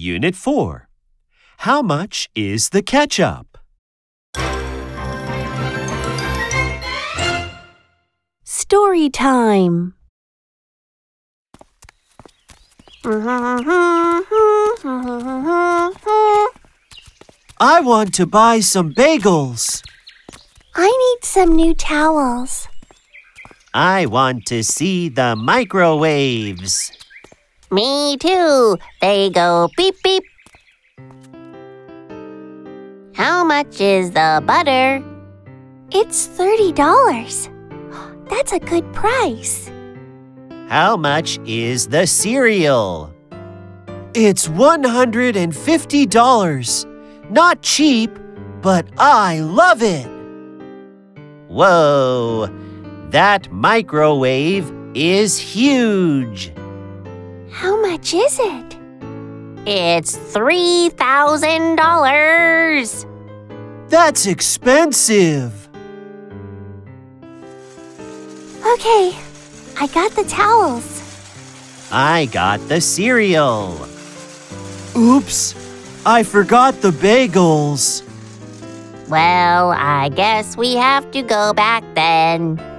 Unit 4. How much is the ketchup? Story time. I want to buy some bagels. I need some new towels. I want to see the microwaves. Me too. They go beep beep. How much is the butter? It's $30. That's a good price. How much is the cereal? It's $150. Not cheap, but I love it. Whoa, that microwave is huge. How much is it? It's $3,000. That's expensive. Okay, I got the towels. I got the cereal. Oops, I forgot the bagels. Well, I guess we have to go back then.